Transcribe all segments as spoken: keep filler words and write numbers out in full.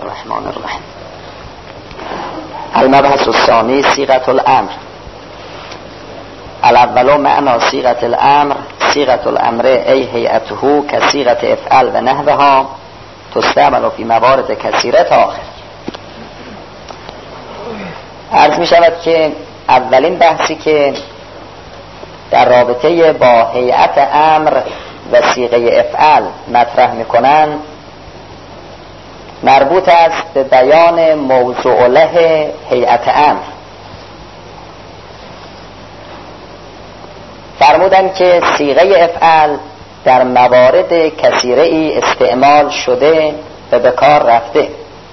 الرحمن الرحیم. المبحث الثانی صيغة الامر. الاول معنى صيغة الامر. صيغة الامر ای هیئته كصيغة افعل و نحوها تستعمل في موارد كثيرة تا آخر. عرض می شود که اولین بحثی که در رابطه با هیئت امر و صیغه افعل مطرح میکنن مربوط است به بیان موضوع له هیئت امر. فرمودن که صیغه افعل در موارد کثیره ای استعمال شده و به کار رفته.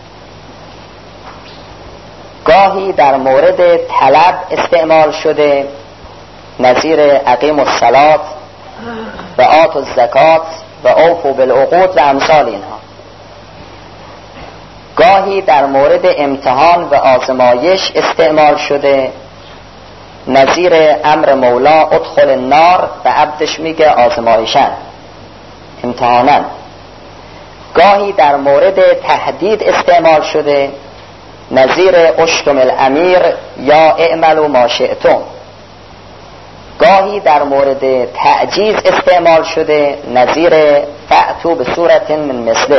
گاهی در مورد طلب استعمال شده، نظیر اقیم الصلاة و آت الزکات و اوفوا بالعقود و امثال اینها. گاهی در مورد امتحان و آزمایش استعمال شده، نظیر امر مولا ادخل النار و عبدش میگه آزمایشن، امتحانن. گاهی در مورد تهدید استعمال شده، نظیر اشتم الامیر یا اعملوا ما شئتم. گاهی در مورد تعجیز استعمال شده، نظیر فأتوا به صورت من مثله.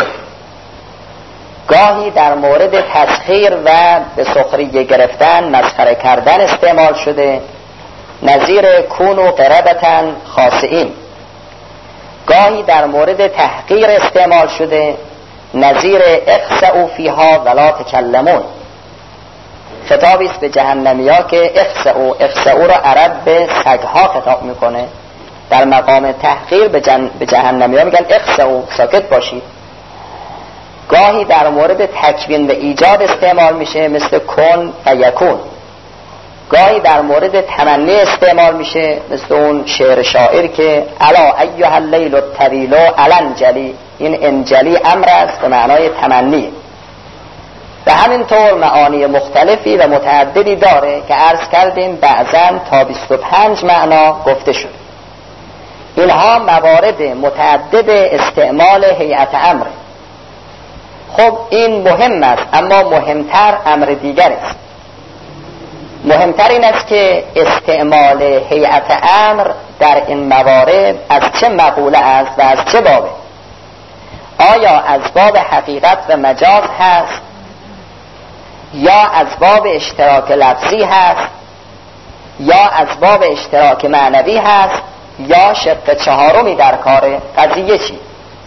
گاهی در مورد تسخیر و به سخریه گرفتن، مسخره کردن استعمال شده، نظیر کونوا قردة خاسئین. گاهی در مورد تحقیر استعمال شده، نظیر اخسئوا فیها ولا تکلمون. خطابی است به جهنمیا که اخسئوا، اخسئوا را عرب به سگها خطاب میکنه. در مقام تحقیر به, جن... به جهنمیا میگن اخسئوا، ساکت باشید. گاهی در مورد تکوین و ایجاد استعمال میشه، مثل کن و یکون. گاهی در مورد تمنی استعمال میشه، مثل اون شعر شاعر که الا ایها اللیل الطویل الانجلی. این انجلی امر است به معنای تمنی. و همینطور معانی مختلفی و متعددی داره که عرض کردیم بعضاً تا بیست و پنج معنا گفته شد. اینها موارد متعدد استعمال هیئت امر. خب این مهم است، اما مهمتر امر دیگر است. مهمتر این است که استعمال هیئت امر در این موارد از چه مقوله است و از چه بابه. آیا از باب حقیقت و مجاز هست یا از باب اشتراک لفظی هست یا از باب اشتراک معنوی هست یا شق چهارمی در کار قضیه چی؟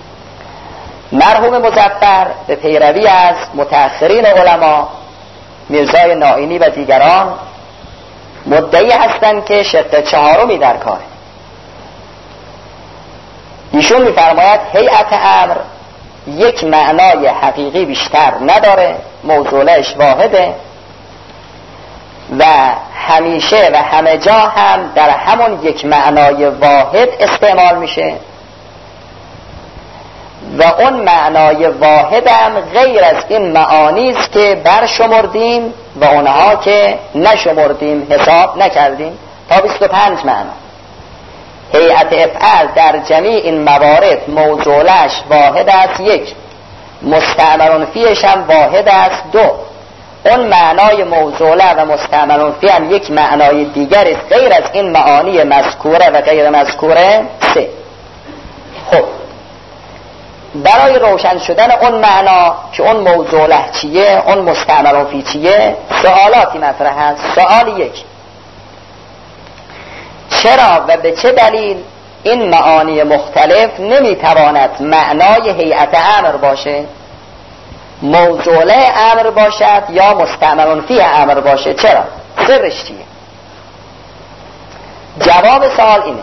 مرحوم مظفر به پیروی از متأخرین علما میرزای نائینی و دیگران مدعی هستند که شق چهارمی در کاره. ایشون میفرماید هیئت امر یک معنای حقیقی بیشتر نداره، موضوعش واحده و همیشه و همه جا هم در همون یک معنای واحد استعمال میشه و اون معنای واحد هم غیر از این معانی است که برشمردیم و اونها که نشمردیم، حساب نکردیم، تا بیست و پنج معنا. هیئت افعال در جمیع این موارد موضوعش واحد است، یک. مستعمل فیش هم واحد است، دو. اون معنای موضوعه و مستعمل فی هم یک معنای دیگر است غیر از این معانی مذکوره و غیر مذکوره، سه. خب برای روشن شدن اون معنا که اون موضوعه چیه، اون مستعمل فی چیه، سوالاتی مطرح است. سوال یک: چرا و به چه دلیل این معانی مختلف نمیتواند معنای هیئت امر باشه، موضوعه امر باشد یا مستعمل فی امر باشه؟ چرا؟ سرش چیه؟ جواب سوال اینه: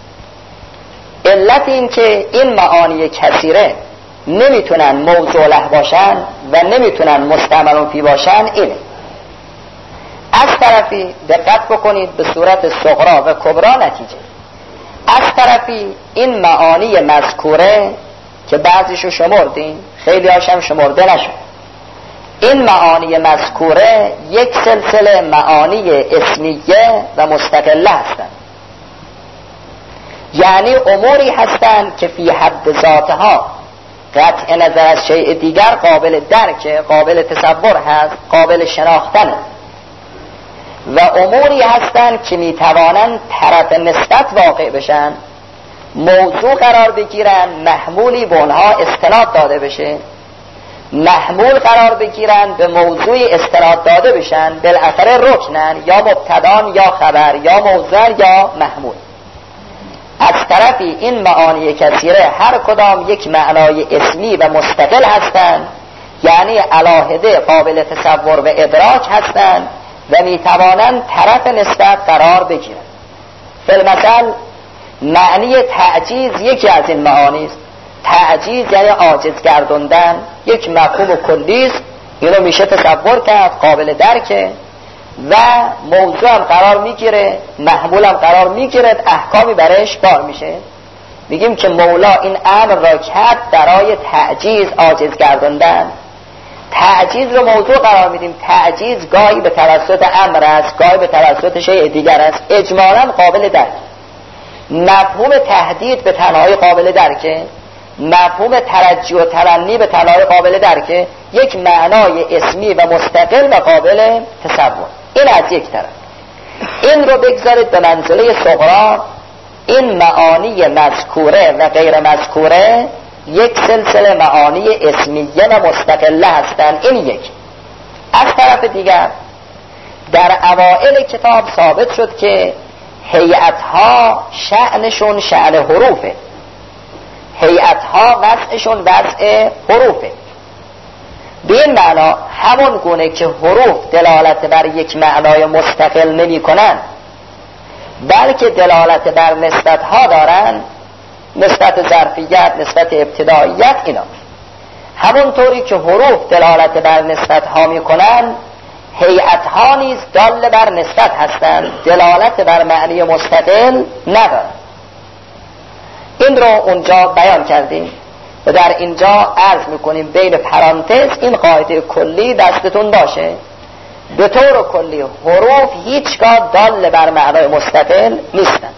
علت این که این معانی کثیره نمیتونن موضوعه باشن و نمیتونن مستعمل فی باشن اینه. از طرفی دقت بکنید به صورت صغرا و کبرا نتیجه. از طرفی این معانی مذکوره که بعضیشو شمردیم، خیلی هاشم شمرده نشد. این معانی مذکوره یک سلسله معانی اسمیه و مستقله هستند، یعنی اموری هستند که فی حد ذاتها قطع نظر از شیء دیگر قابل درک، قابل تصور هست، قابل شناختن و اموری هستند که میتوانند طرف نسبت واقع بشن، موضوع قرار بگیرن، محمولی به اونها استناد داده بشه، محمول قرار بگیرن، به موضوع استناد داده بشن، بالاخره رکنن، یا مبتدان یا خبر یا موضوع یا محمول. از طرفی این معانی کثیره هر کدام یک معنای اسمی و مستقل هستند، یعنی علاهده قابل تصور و ادراک هستند و میتوانند طرف نسبت قرار بگیرند. فالمثل معنی تعجیز یکی از این معانی است. تعجیز یعنی عاجز گردوندن، یک مفهوم کلی است، اینو میشه تصور کرد، قابل درکه و موضوع هم قرار میگیره، محمول هم قرار میگیره، احکامی برش بار میشه. میگیم که مولا این امر را کرد برای تعجیز، عاجز گردوندن. تعجیز رو موضوع قرار میدیم. تعجیز گاهی به توسط امر است، گاهی به توسط شیء دیگر است، اجمالاً قابل درک. مفهوم تهدید به تنهایی قابل درکه، مفهوم ترجی و ترنی به تنهایی قابل درکه، یک معنای اسمی و مستقل و قابل تصور. این از یک طرف. این رو بگذارید به منزله صغرا. این معانی مذکوره و غیر مذکوره یک سلسله معانی اسمیه و مستقله هستند. این یک. از طرف دیگر در اوائل کتاب ثابت شد که هیئتها شأنشون شأن حروفه، هیئتها وضعشون وضع حروفه. به این معنا همون گونه که حروف دلالت بر یک معنای مستقل نمی کنن، بلکه دلالت بر نسبتها دارن، نسبت ظرفیت، نسبت ابتداییت، اینا همونطوری که حروف دلالت بر نسبتها می کنن، هیئتها نیز دال بر نسبت هستند، دلالت بر معنی مستقل ندارن. این رو اونجا بیان کردیم و در اینجا عرض میکنیم بین پرانتز این قاعده کلی دستتون باشه. به طور کلی حروف هیچگاه دال بر معنای مستقل نیستند.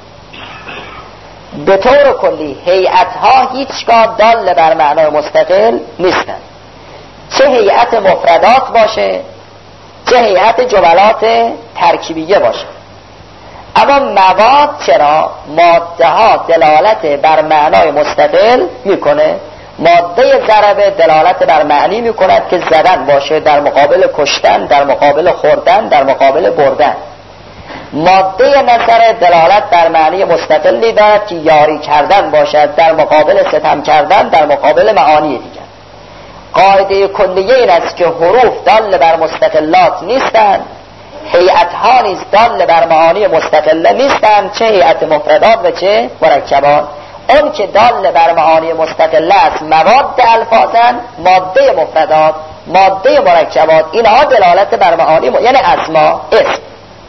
به طور کلی هیئتها هیچگاه دال بر معنای مستقل نیستند، چه هیئت مفردات باشه چه هیئت جملات ترکیبیه باشه. اما مواد چرا؟ ماده ها دلالت بر معنای مستقل میکنه. ماده ضربه دلالت بر معنی میکند که زدن باشه در مقابل کشتن، در مقابل خوردن، در مقابل بردن. ماده نصر دلالت بر معنی مستقلی دارد که یاری کردن باشد در مقابل ستم کردن، در مقابل معانی دیگر. قاعده کلیه این است که حروف دال بر مستقلات نیستند، هیئتها نیز دال بر معانی مستقله نیستند، چه هیئت مفردات و چه مرکبات. اون که دال بر معانی مستقله است مواد الفاظن، ماده مفردات، ماده مرکبات، اینها دلالت بر معانی م... یعنی اسما، اسم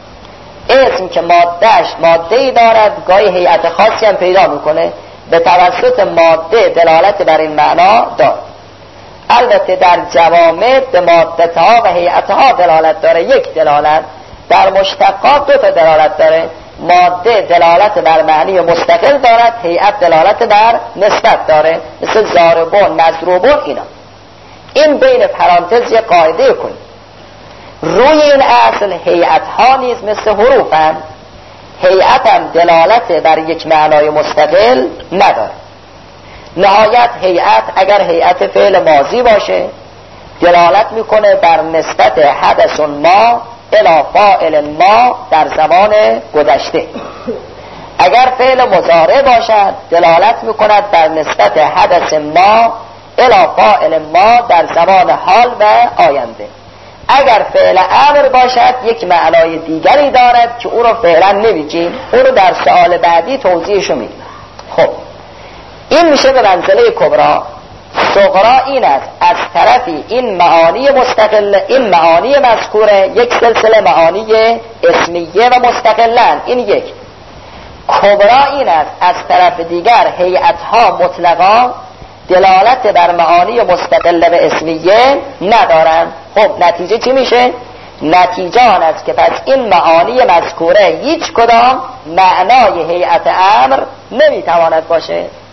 اسم که مادهش ماده‌ای دارد، گاهی هیئت خاصی هم پیدا میکنه، به توسط ماده دلالت بر این معنا دارد. البته در جوامع به مادتها و هیئتها دلالت داره، یک دلالت. در مشتقات دو تا دلالت داره، ماده دلالت بر معنی مستقل دارد، هیئت دلالت بر نسبت داره، مثل ضاربون، مضروبون، اینا. این بین پرانتز یک قاعده کنید. روی این اصل هیئتها نیز مثل حروفن، هیئت هم دلالت بر یک معنای مستقل نداره. نهایت هیئت اگر هیئت فعل ماضی باشه دلالت میکنه بر نسبت حدث ما الی فاعل ما در زمان گذشته. اگر فعل مضارع باشد دلالت میکند بر نسبت حدث ما الی فاعل ما در زمان حال و آینده. اگر فعل امر باشد یک معنای دیگری دارد که او رو فعلا نمیگیم، او رو در سؤال بعدی توضیحشو میدیم. خب این میشه به منزله کبرا. صغرا این است از طرفی این معانی مستقل، این معانی مذکوره یک سلسله معانی اسمیه و مستقلن، این یک. کبرا این است از طرف دیگر هیئتها مطلقا دلالت بر معانی مستقل و اسمیه ندارن. خب نتیجه چی میشه؟ نتیجه آن است که پس این معانی مذکوره هیچ کدام معنای هیئت امر نمیتواند باشه،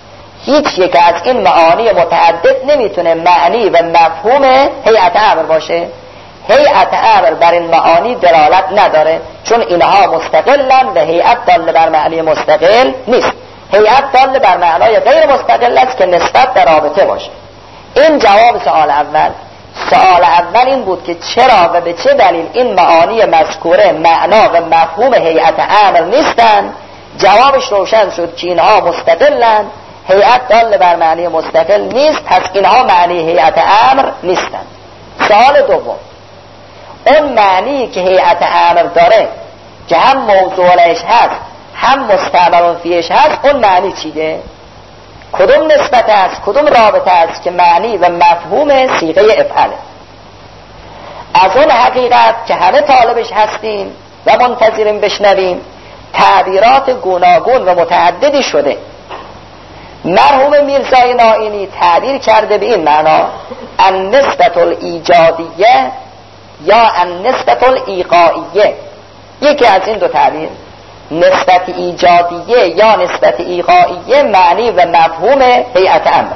هیچ یک از این معانی متعدد نمیتونه معنی و مفهوم هیئت امر باشه. هیئت امر بر این معانی دلالت نداره، چون اینها مستقلن و هیئت داله بر معنی مستقل نیست. هیئت داله بر معنای غیر مستقل است که نسبت در رابطه باشه. این جواب سوال اول. سوال اول این بود که چرا و به چه دلیل این معانی مذکوره معنا و مفهوم هیئت امر نیستند. جوابش روشن شد که اینها مستقلن، هیئت داله بر معنی مستقل نیست، پس اینها معنی هیئت امر نیستند. سوال دوم، اون معنی که هیئت امر داره که هم موضوعش هست هم مستعمل فیش هست، اون معنی چیه؟ کدوم نسبت است، کدوم رابطه است که معنی و مفهوم صیغه افعاله؟ از اون حقیقت که همه طالبش هستیم و منتظریم بشنویم، تعبیرات گوناگون و متعددی شده. مرحوم میرزای نائینی تعبیر کرده به این معنا: النسبة الایجادیه یا النسبة الایقاعیه. یکی از این دو تعبیر، نسبت ایجادیه یا نسبت ایقاعیه، معنی و مفهوم هیئت امر.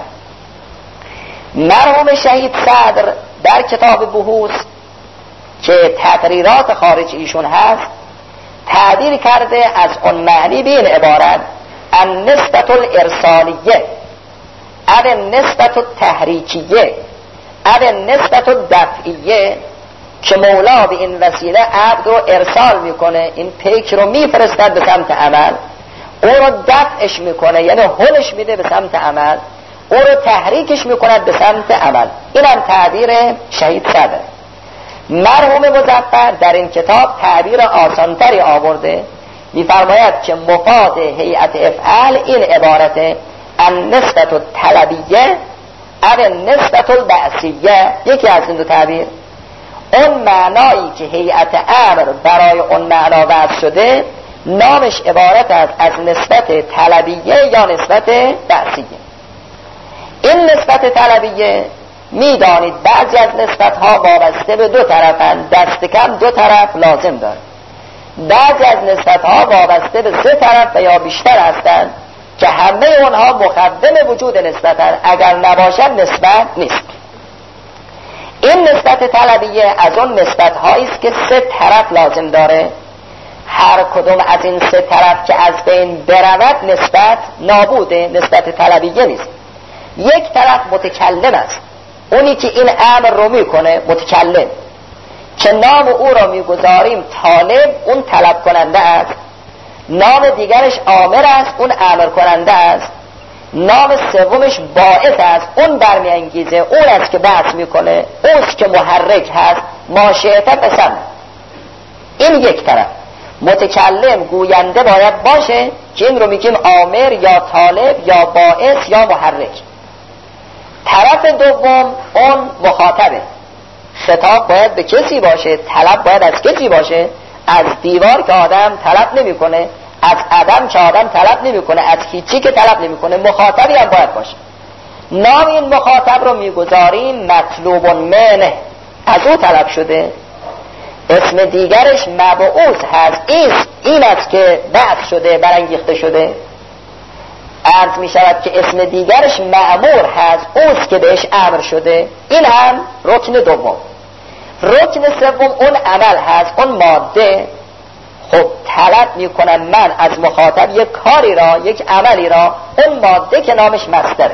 مرحوم شهید صدر در کتاب بحوث که تقریرات خارج ایشون هست تعبیر کرده از اون معنی به این عبارت: النسبة الارسالیه او النسبة التحریکیه او النسبة الدفعیه، که مولا به این وسیله عبد رو ارسال میکنه، این پیک رو میفرستد به سمت عمل، او رو دفعش میکنه یعنی هلش میده به سمت عمل، او رو تحریکش میکند به سمت عمل. این هم تعبیر شهید صدر. مرحوم مظفر در این کتاب تعبیر آسانتری آورده، میفرماید که مفاد هیئت افعال این عبارته: النسبة الطلبیه او النسبة البعثیه. یکی از این دو تعبیر، اون معنایی که هیئت امر برای اون معنا وضع شده نامش عبارت است از نسبت طلبیه یا نسبت بعثیه. این نسبت طلبیه میدانید بعضی از نسبت ها وابسته به دو طرفند، دست کم دو طرف لازم داره. بعضی از نسبت ها وابسته به سه طرف و یا بیشتر هستند که همه اونها مقدم وجود نسبتند، اگر نباشد نسبت نیست. این نسبت طلبیه از اون نسبت هایی است که سه طرف لازم داره. هر کدوم از این سه طرف که از بین برود نسبت نابوده، نسبت طلبیه نیست. یک طرف متکلم است، اونی که این امر رو میکنه متکلم، که نام او را میگذاریم طالب، اون طلب کننده است. نام دیگرش آمر است، اون امر کننده است. نام سومش باعث است، اون برمیانگیزه، اون است که بحث میکنه، اونست که محرک هست، ماشیطه بسن. این یک طرف متکلم گوینده باید باشه که این رو میگیم آمر یا طالب یا باعث یا محرک. طرف دوم اون مخاطبه، خطاب باید به کسی باشه، طلب باید از کسی باشه. از دیوار که آدم طلب نمیکنه، از عدم که آدم طلب نمیکنه، از هیچی که طلب نمیکنه، مخاطبی هم باید باشه. نام این مخاطب رو میگذاریم مطلوب منه، از او طلب شده. اسم دیگرش مبعوث هست، این است که بعث شده، برانگیخته شده. عرض می شود که اسم دیگرش مأمور هست، اوست که بهش امر شده. این هم رکن دوم. رکن سوم اون عمل هست، اون ماده. خب طلب می کنم من از مخاطب یک کاری را، یک عملی را، اون ماده که نامش مصدره.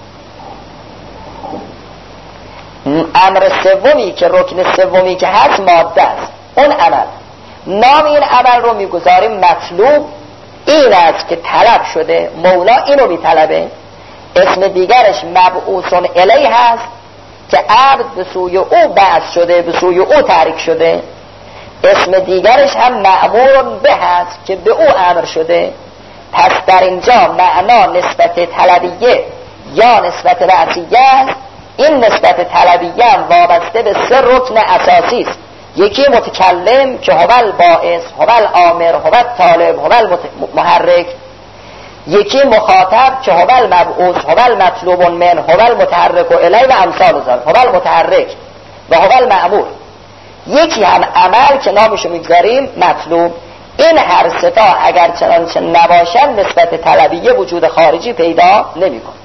امر سومی که رکن سومی که هست ماده است، اون عمل. نام این عمل رو می گذاریم مطلوب، این است که طلب شده، مولا اینو می طلبه. اسم دیگرش مبعوث الیه هست که عبد به سوی او بعث شده، به سوی او تحریک شده. اسم دیگرش هم مأمور به هست که به او امر شده. پس در اینجا معنا نسبت طلبیه یا نسبت بعثیه است. این نسبت طلبیه هم وابسته به سه رکن اساسی است. یکی متکلم که هوال باعث، هوال آمر، هوال طالب، هوال محرک. یکی مخاطب که هوال مبعوث، هوال مطلوب من، هوال متحرک و الی و امثال ذلک، هوال متحرک و هوال مأمور. یکی هم عمل که نامشو میگذاریم مطلوب. این هر سه تا اگر چنانچه نباشن نسبت طلبیه وجود خارجی پیدا نمی‌کنه.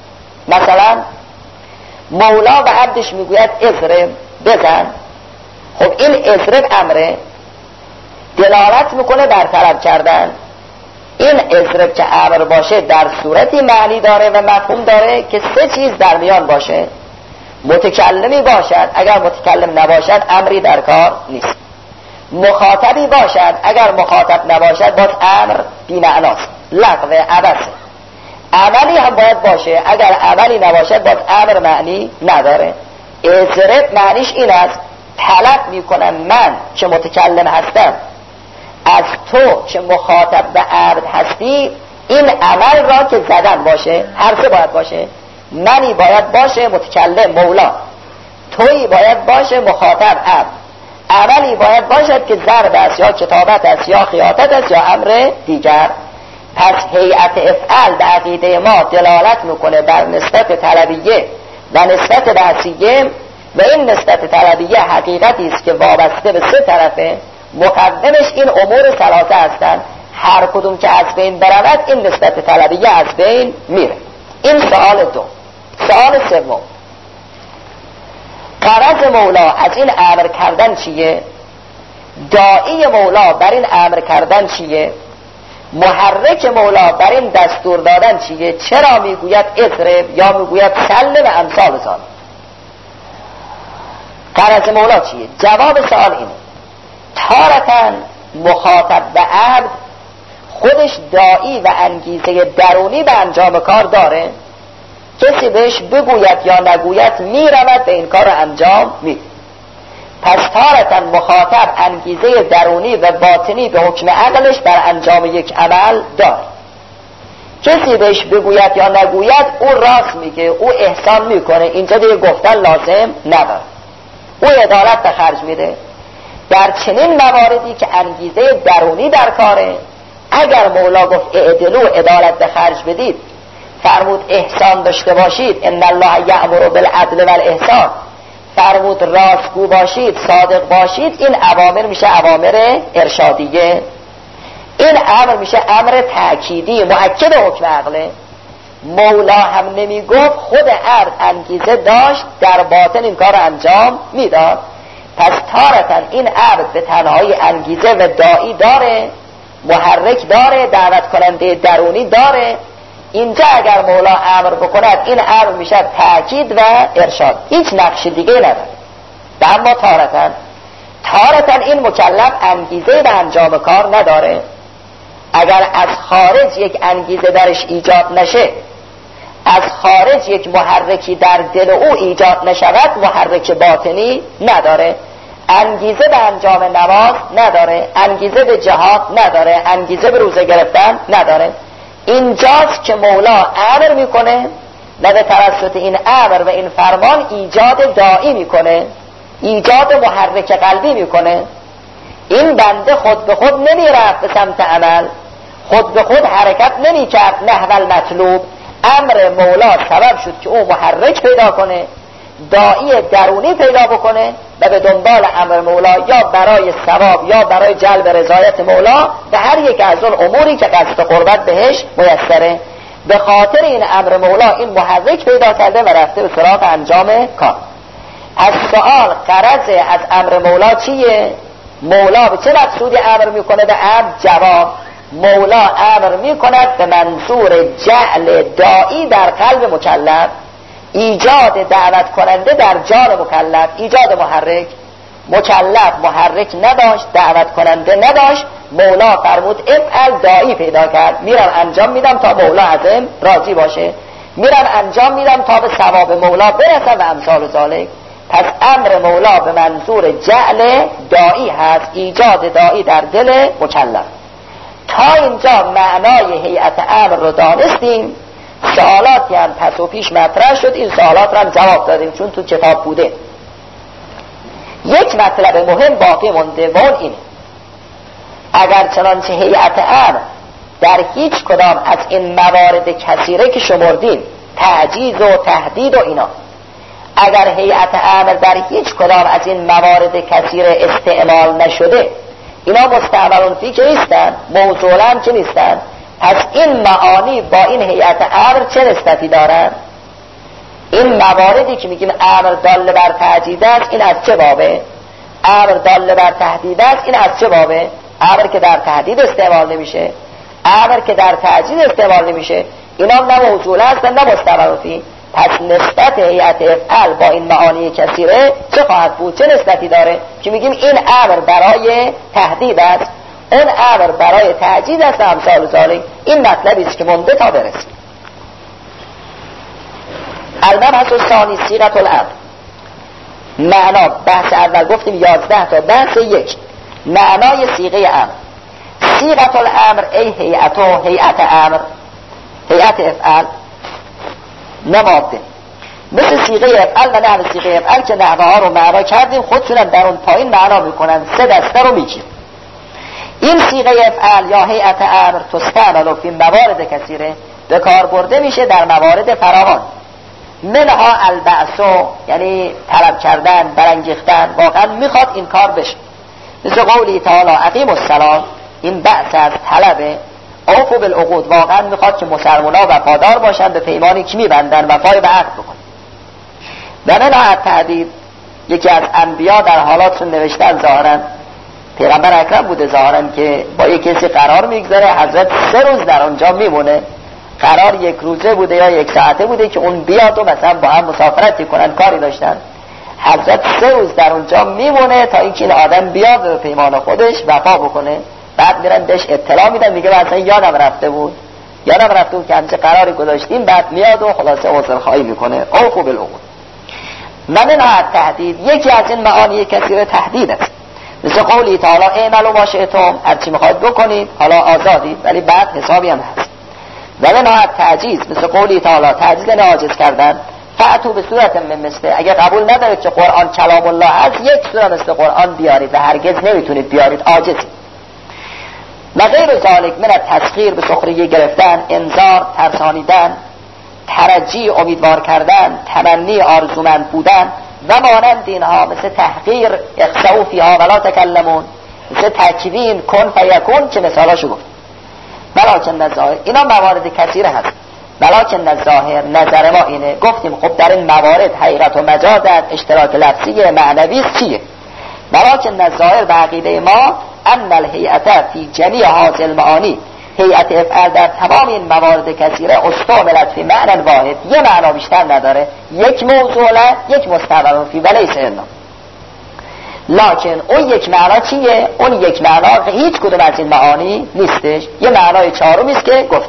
مثلا مولا به عبدش میگوید اضرب، بزن. خب این اضرب امره، دلالت میکنه بر طلب کردن. این اضرب که امر باشه در صورتی معنی داره و مفهوم داره که سه چیز در میان باشه. متکلمی باشد، اگر متکلم نباشد امری در کار نیست. مخاطبی باشد، اگر مخاطب نباشد باز امر بی‌معناست، لغو عبثه. عملی هم باید باشه، اگر عملی نباشد باز امر معنی نداره. اضرب معنیش این است طلب میکنم من که متکلم هستم از تو که مخاطب و عبد هستی این عمل را که زدن باشه، هر سه باید باشه. منی باید باشه متکلم مولا، تویی باید باشه مخاطب عبد، عملی باید باشد که ضرب است یا کتابت است یا خیاطت است یا امر دیگر. پس هیئت افعال در عقیده ما دلالت میکنه بر نسبت طلبیه و نسبت بحثیه و این نسبت طلبیه حقیقتی است که وابسته به سه طرفه. مقدمش این امور ثلاثه هستند، هر کدوم که از بین برود این نسبت طلبیه از بین میره. این سوال دو. سوال سوم، غرض مولا از این امر کردن چیه؟ داعی مولا بر این امر کردن چیه؟ محرک مولا بر این دستور دادن چیه؟ چرا میگوید اضرب یا میگوید سل و امثال ذالک؟ غرض مولا چیه؟ جواب سوال اینه تارتاً مخاطب و عبد خودش داعی و انگیزه درونی به انجام کار داره، کسی بهش بگوید یا نگوید میرود به این کار انجام میده. پس تارتاً مخاطب انگیزه درونی و باطنی به حکم عقلش در انجام یک عمل داره. کسی بهش بگوید یا نگوید او راست میگه، او احسان میکنه، اینجا دیگه گفتن لازم نداره، او عدالت به خرج میده. در چنین مواردی که انگیزه درونی در کاره، اگر مولا گفت اعدلو عدالت به خرج بدید، فرمود احسان داشته باشید، ان الله یأمر بالعدل والاحسان، فرمود راستگو باشید، صادق باشید، این اوامر میشه اوامر ارشادیه. این امر میشه امر تأکیدی مؤکد حکم عقله. مولا هم نمیگفت، خود عبد انگیزه داشت در باطن این کار انجام میداد. پس تارتاً این عبد به تنهایی انگیزه و داعی داره، محرک داره، دعوت کننده درونی داره. اینجا اگر مولا امر بکند این امر میشه تأکید و ارشاد، هیچ نقش دیگه نداره. اما تارتاً تارتاً این مکلف انگیزه به انجام کار نداره. اگر از خارج یک انگیزه درش ایجاد نشه، از خارج یک محرکی در دل او ایجاد نشود، محرک باطنی نداره. انگیزه به انجام نماز نداره، انگیزه به جهاد نداره، انگیزه به روزه گرفتن نداره. اینجاست که مولا امر میکنه و به توسط این امر و این فرمان ایجاد داعی میکنه، ایجاد محرک قلبی میکنه. این بنده خود به خود نمیرفت به سمت عمل، خود به خود حرکت نمیکرد نحو المطلوب. امر مولا سبب شد که او محرک پیدا کنه، داعی درونی پیدا بکنه و به دنبال امر مولا یا برای ثواب یا برای جلب رضایت مولا به هر یک از اون اموری که قصد قربت بهش میسره. به خاطر این امر مولا این محرک پیدا کرده و رفته به سراغ انجام کار. از سوال غرض از امر مولا چیه؟ مولا به چه مقصودی امر میکنه به عبد؟ جواب مولا امر میکند به منظور جعل داعی در قلب مکلف، ایجاد دعوت کننده در جان مکلف، ایجاد محرک. مکلف محرک نداشت، دعوت کننده نداشت، مولا فرمود افعل، داعی پیدا کرد. میرم انجام میدم تا مولا ازم راضی باشه، میرم انجام میدم تا به ثواب مولا برسم و امثال ذالک. پس امر مولا به منظور جعل داعی هست، ایجاد داعی در دل مکلف. تا اینجا معنای هیئت امر رو دانستیم. سوالاتی هم پس و پیش مطرح شد، این سوالات رو هم جواب دادیم چون تو کتاب بوده. یک مطلب مهم باقی مونده و اون اینه: اگر چنانچه هیئت امر در هیچ کدام از این موارد کثیره که شمردیم، تعجیز و تهدید و اینا، اگر هیئت امر در هیچ کدام از این موارد کثیره استعمال نشده، اینا مستعملون فی که نیستن، موصولن که نیستن، پس این معانی با این هیئت امر چه نسبتی دارن؟ این مواردی که میگیم امر دال بر تهدید است، این از چه بابه؟ امر دال بر تهدید است، این از چه بابه؟ امر که در تهدید استعمال نمیشه، امر که در تعجیل استعمال نمیشه، اینا نه موصول هستن نه مستمرفی. پس نسبت هیئت افعل با این معانی کثیره چه خواهد بود؟ چه نسبتی داره که میگیم این امر برای تهدید است، اون امر برای تعجیل است، امثال ذالک. این مطلبی است که مونده تا برسیم. المبحث الثانی صیغة الامر. معنا بحث اول گفتیم یازده تا بحث یک. معنای صیغه امر. صیغة الامر ای هیئت و هیئت امر، هیئت افعل نماده مثل صیغه افعل و نحو صیغه افعل که نحوه ها رو معنا کردیم، خودشون در اون پایین معنا میکنن، سه دسته رو میگیم. این صیغه افعل یا هیئت امر تستعمل فی موارد کثیره، به کار برده میشه در موارد فراوان. منها البعث، یعنی طلب کردن، برانگیختن، واقعا میخواد این کار بشه، مثل قولی تعالی اقیم الصلاة، این بعث از طلبه. اوفوا بالعقود، واقعا میخواد که مسلمان‌ها وفادار باشن به پیمانی که میبندن، وفای به عهد بکنن. و منها التهدید، یکی از انبیا در حالاتشون نوشتن، ظاهرا پیغمبر اکرم بوده ظاهرا، که با یک کسی قرار میگذاره، حضرت سه روز در اونجا میمونه، قرار یک روزه بوده یا یک ساعته بوده که اون بیاد و مثلا با هم مسافرتی کنن، کاری داشتن. حضرت سه روز در اونجا میمونه تا اینکه این آدم بیاد به پیمان خودش وفا بکنه. بعد میرن بهش اطلاع میدن، میگه مثلا یادم رفته بود یادم رفته بود که همچه قراری گذاشتیم. بعد میاد و خلاصه عذرخواهی میکنه. اوفوا بالعقود. من نه تهدید، یکی از این معانی کثیر تهدید است، مثل قولی تعالی اعملوا ما شئتم، هر چی میخواید بکنید، حالا آزادید ولی بعد حسابی هم هست. و نه تعجیز، مثل قولی تعالی تعجیز نه عاجز کردن، فأتوا به صورت من مثله، اگه قبول ندارید که قرآن کلام الله است، یک سوره مثل قرآن بیارید و هرگز نمیتونید بیارید، عاجزید. و غیر ذالک من التسخیر، به سخریه گرفتن، انذار ترسانیدن، ترجی امیدوار کردن، تمنی آرزومند بودن و مانند اینها، مثل تحقیر اخسئوا فیها ولا تکلمون، مثل تکوین کن فیکون که مثالاشو گفت. ولکن الظاهر، اینا موارد کثیره هست. ولکن الظاهر، نظر ما اینه، گفتیم خب در این موارد حقیقت و مجازات، اشتراک لفظی معنوی چیه؟ ولکن الظاهر به عقیده ما ان الهیئت فی جمیع هذه المعانی، هیئت افعال در تمام این موارد کثیره استعملت فی معنی واحد، یه معنا بیشتر نداره، یک موضوعه، یک مستمر فی ولیس الا. لکن اون یک معنا چیه؟ اون یک معنا هیچ کدوم از این معانی نیستش، یه معنای چهارمی است که گفت.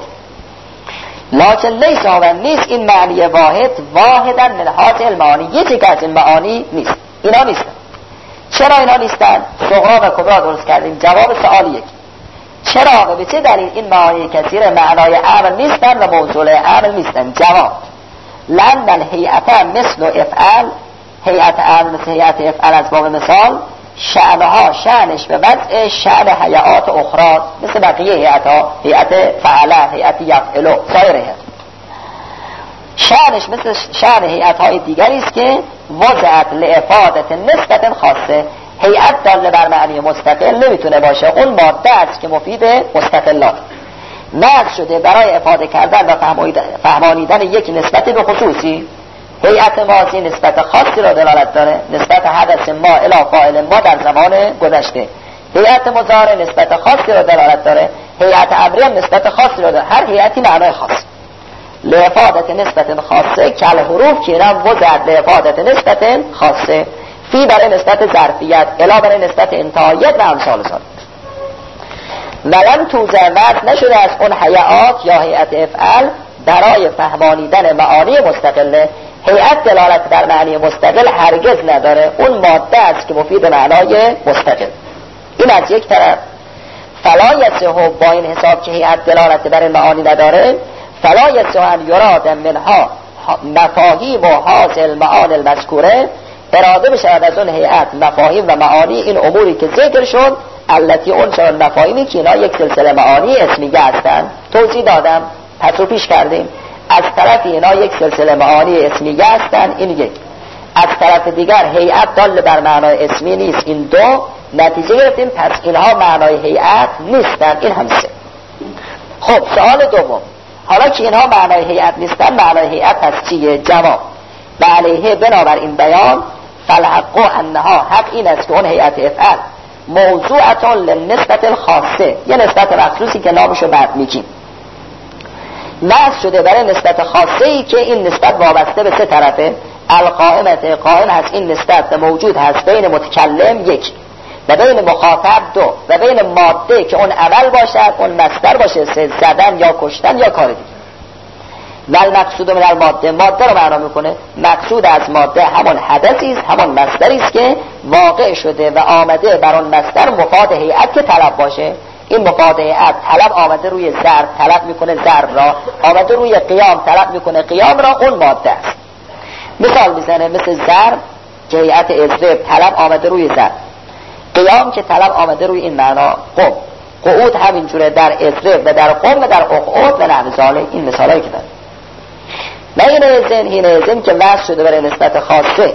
لکن لیس و نیست این معنی واحد واحدا من هذه المعانی، یکی از این معانی نیست. اینا نیستن. چرا اینا نیستن؟ صغرا و کبرا درست کردیم. جواب سوال یک، چرا و به چه دلیل این معانی کثیر معنای عمل نیستن و موصول عمل نیستن؟ جواب لأن الهیئت مثل افعال، هیئت عمل مثل هیئت افعال از باب مثال، شأنها شأنش به وضع شأن هیئات اخرى، مثل بقیه هیئت ها، هیئت فعله، هیئت یفعلو، سایر هیئت شأنش مثل شأن هیئت های دیگری است که وضعت لافادت نسبت خاصه. هیئت داله بر معنی مستقل نمیتونه باشه، اون ماده است که مفید مستقلات، نصب شده برای افاده کردن و فهمانیدن یک نسبت به خصوصی. هیئت ماضی نسبت خاصی را دلالت داره، نسبت حدث ما الی فاعل ما در زمان گذشته. هیئت مضارع نسبت خاصی را دلالت داره، هیئت امری نسبت خاصی را داره، هر هیئتی معنای خاص. لافادت نسبت خاصه کل حروف که اینا وضعت لافادت نسبت خاصه، فی برای نسبت ظرفیت، الا برای نسبت انتهایت و امثال سال. ولن توزع وقت نشده از اون هیئات یا هیئت افعال برای فهمانیدن معانی مستقله. هیئت دلالت در معنی مستقل هرگز نداره، اون ماده است که مفید معنای مستقل. این از یک طرف. فلا یصح، با این حساب که هیئت دلالت در معانی نداره، فلا یصح ان یراد منها مفاهیم و حاصل معانی المذکوره، اراده بشود از اون هیئت مفاهیم و معانی این اموری که ذکر شد، التي اون شد مفاهیمی که اینا یک سلسله معانی اسمیه هستند. توضیح دادم، پس رو پیش کردیم. از طرف اینا یک سلسله معانی اسمیه هستند، این یک. از طرف دیگر هیئت دال بر معنای اسمی نیست، این دو. نتیجه گرفتیم پس اینها معنای هیئت نیستن، این هم سه. خب سوال دوم، حالا که اینها معنای هیئت نیستن، معنای هیئت پس چیه؟ جواب و علیه بنابر این بیان فالحق انها حق این است که اون هیئت افعل موضوعتون لنسبت الخاصه، یه نسبت مخصوصی که نامشو بعد میگیم، نصب شده برای نسبت خاصه ای که این نسبت وابسته به سه طرفه. القائمت قائم هست، این نسبت موجود هست بین متکلم یک و بین مخاطب دو و بین ماده که اون اول باشد اون مصدر باشه، سه زدن یا کشتن یا کار دیگه. و المقصود من الماده، ماده رو معنا میکنه، مقصود از ماده همون حدثی است، همون مصدری است که واقع شده و آمده بر اون مصدر مفاد هیئت که طلب باشه. این مفاد هیئت طلب آمده روی ضرب، طلب میکنه ضرب را، آمده روی قیام، طلب میکنه قیام را، اون ماده است. مثال میزنه مثل ضرب که هیئت اضرب طلب آمده روی ضرب، قیام که طلب آمده روی این معنا قم، قعود همینجوره در اضرب و در قم و در اقعود و نحو ذالک. این مثالایی که داره. و این ازن این ازن که وصل شده برای نسبت خاصه،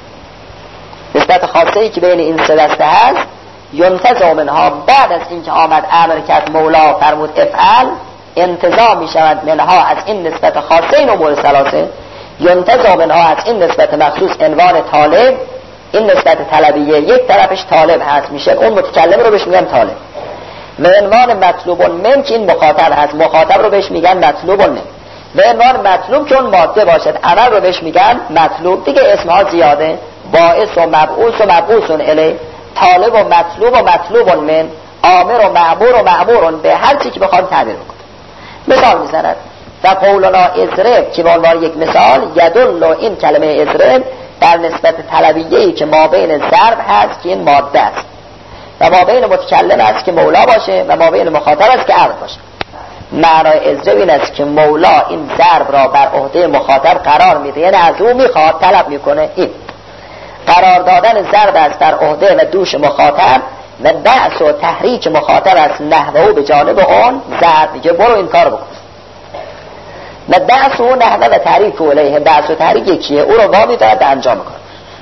نسبت خاصه ای که بین این سه دسته هست. ینتزع منها، بعد از اینکه آمد امر کرد مولا فرمود افعل، انتزاع می شود منها از این نسبت خاصه این امور ثلاثه. ینتزع منها از این نسبت مخصوص عنوان طالب، این نسبت طلبیه یک طرفش طالب هست میشه، اون متکلم رو بهش میگن طالب. و عنوان مطلوب من که این مخاطب هست، مخاطب رو بهش میگن مطلوب من. و عنوان مطلوب که اون ماده باشد عمل رو بهش میگن مطلوب. دیگه اسمها زیاده، باعث و مبعوث و مبعوث الی، طالب و مطلوب و مطلوب من، آمر و مأمور و مأمور به، هر چی که بخواد تعبیر بکنه. مثال میزند و قولنا اضرب که به عنوان یک مثال، یدل این کلمه اضرب در نسبت طلبیه‌ای که ما بین ضرب هست که این ماده است و ما بین متکلم است که مولا باشه و ما بین مخاطب است که عبد باشه. معنای اضرب این است که مولا این ضرب را بر عهده مخاطب قرار میده، یعنی از او میخواد، طلب میکنه. این قرار دادن ضرب است در عهده و دوش مخاطب و بعث و تحریک مخاطب است نحوه به جانب اون ضرب، میگه برو این کار بکن. و بعث و نحوه و تحریک الیه، بعث و تحریک یکیه، او رو وامی دارد انجام میکنه.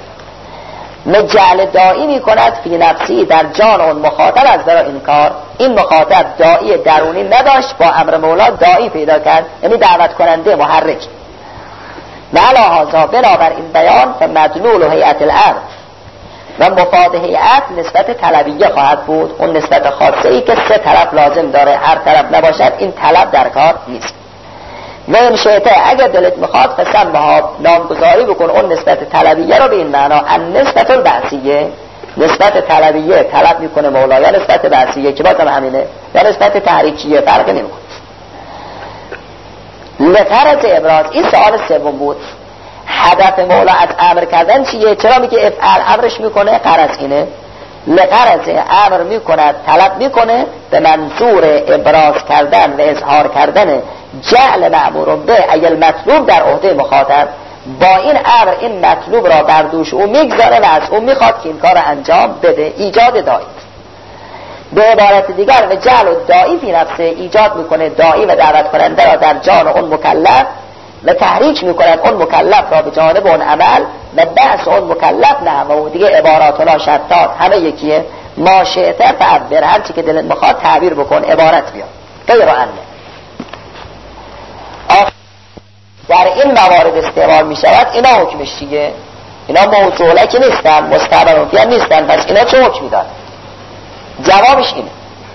جعل دائی میکند فی نفسی، در جان اون مخاطب از برای این کار. این مخاطب دائی درونی نداشت، با امر مولا دائی پیدا کرد، یعنی دعوت کننده محرک. و علاهذا بنابر این بیان فمدلول و هیئت الامر و مفاد هیئت نسبت طلبیه خواهد بود، اون نسبت خاصه ای که سه طرف لازم داره، هر طرف نباشد این طلب در کار نیست. و این شیطه اگر دلت میخواد فسمها، نامگذاری بکن اون نسبت طلبیه رو به این معنا ان نسبت البعثیه، نسبت طلبیه طلب میکنه مولا، یا نسبت بعثیه که بازم همینه، یا نسبت تحریکیه، فرق نمیکنه. لغرض ابراز، این سوال سوم بود، هدف مولا از امر کردن چیه؟ چرا میگه افعل امرش میکنه؟ غرض اینه، لغرض امر میکند، طلب میکنه به منظور ابراز کردن و اظهار کردن جعل مأمور به ایل مطلوب در عهده مخاطب. با این امر این مطلوب را بر دوش او میگذاره و از او میخواد که این کار انجام بده، ایجاد دائی. به عبارت دیگر و جعل دائی فی نفسه، ایجاد میکنه دائی و دعوت کننده را در جان اون مکلف و تحریک میکند اون مکلف را به جانب اون عمل و بعث اون مکلف نه و دیگه عباراتنا شتات همه یکیه. ما شئت فعبر، هر چی که دلت میخواد تعبیر بکن، عبارت بیار. غیر انه در این موارد استعمال میشود، اینا حکمش چیه؟ اینا موصوله که نیستن، مستعمل نیستن، پس اینا چه حکمی دارن؟ جوابش اینه،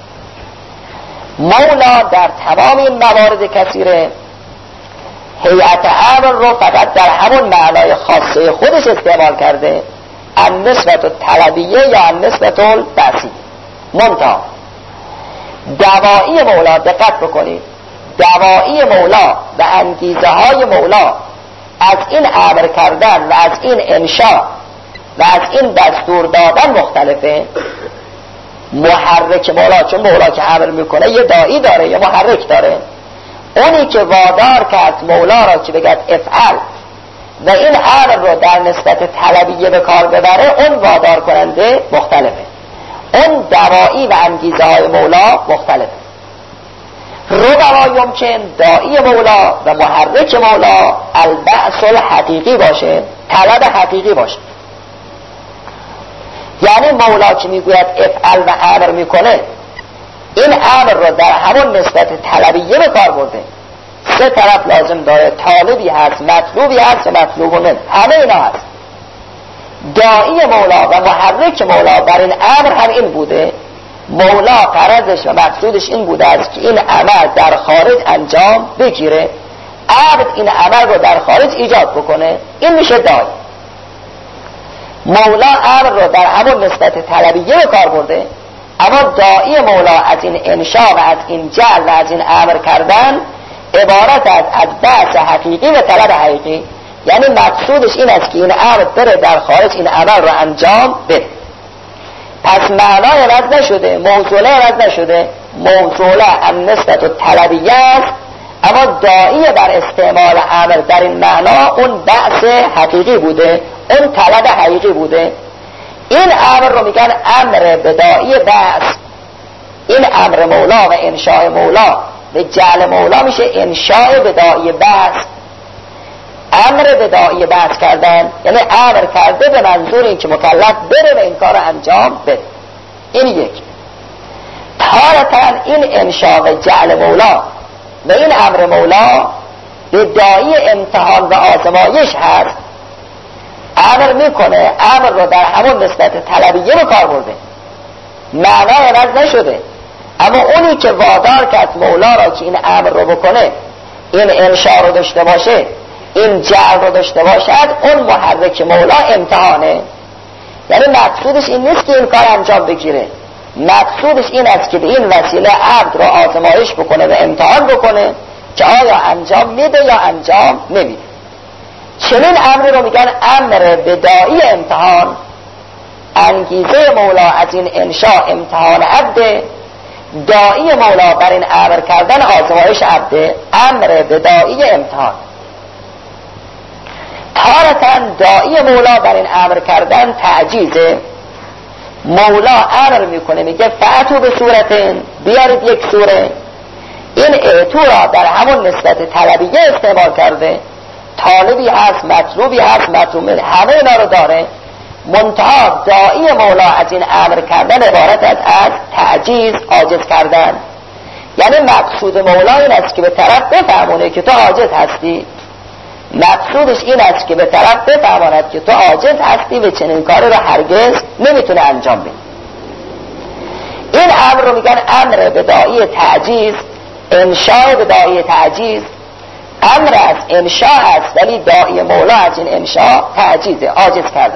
مولا در تمام این موارد کثیره هیئت امر رو فقط در همون معنای خاصه خودش استعمال کرده، النسبت الطلبیه یا النسبت البعثیه. منتها دوائی مولا، دقت بکنید، دوائی مولا و انگیزه های مولا از این امر کردن و از این انشاء و از این دستور دادن مختلفه. محرک مولا، چون مولا که امر میکنه یه دائی داره، یه محرک داره. اونی که وادار کرد مولا را که بگد افعل و این امر رو در نسبت طلبیه به کار ببره، اون وادار کننده مختلفه، اون دوائی و انگیزه های مولا مختلفه. ربما یمکن دائی مولا و محرک مولا البعث الحقیقی باشه، طلب حقیقی باشه. یعنی مولا که میگوید افعل و امر میکنه، این امر رو در همون نسبت طلبیه به کار برده سه طرف لازم داره، طالبی هست، مطلوبی هست و مطلوب من، همه اینا هست. داعی مولا و محرک مولا بر این امر هم این بوده. مولا غرضش و مقصودش این بوده است که این عمل در خارج انجام بگیره، عبد این عمل رو در خارج ایجاد بکنه، این میشه داعی. مولا امر رو در همون نسبت طلبیه به کار برده، اما داعی مولا از این انشاء و از این جعل و از این امر کردن عبارت است از بحث حقیقی و طلب حقیقی. یعنی مقصودش این است که این امر بره در خارج این عمل رو انجام بده. پس معنای عوض نشده، موصوله عوض نشده. موصوله هم نسبت و طلبیه است، اما داعی بر استعمال امر در این معنا اون بحث حقیقی بوده، اون طلب حقیقی بوده. این امر رو میگن امر بداعی بحث. این امر مولا و انشاء مولا به جعل مولا میشه انشاء بداعی بحث. امر بداعی بحث کردن یعنی امر کرده به منظور این که مکلف بره و این کار رو انجام بده. این یک. تارتاً این انشاء و جعل مولا و این امر مولا بداعی امتحان و آزمایش هست. امر میکنه، امر رو در همون نسبت طلبیه به کار برده، معنا عوض نشده، اما اونی که وادار کرد مولا را که این امر رو بکنه، این انشاء رو داشته باشه، این جعل رو داشته باشد، اون محرک مولا امتحانه. یعنی مقصودش این نیست که این کار انجام بگیره، مقصودش این است که به این وسیله عبد رو آزمایش بکنه و امتحان بکنه که آیا انجام میده یا انجام نمیده. چنین امری رو میگن امر بداعی امتحان. انگیزه مولا از این انشاء امتحان عبده، داعی مولا بر این امر کردن آزمایش عبده، امر بداعی امتحان. تارتاً داعی مولا بر این امر کردن تعجیزه. مولا امر میکنه، میگه فأتوا به صورتین، بیارید یک سوره. این ائتو را در همون نسبت طلبیه استعمال کرده، طالبی هست، مطلوبی هست، مطلوب همه اینا رو داره. منتها داعی مولا از این امر کردن عبارت است از تعجیز، عاجز کردن. یعنی مقصود مولا این است که به طرف بفهمونه که تو عاجز هستی، مقصودش این است که به طرف بفهماند که تو عاجز هستی و چنین کاری رو هرگز نمیتونه انجام بده. این امر رو میگن امر بداعی تعجیز، انشاء بداعی تعجیز. امر از انشاء است ولی داعی مولا از این انشاء تعجیزه، عاجز کرده.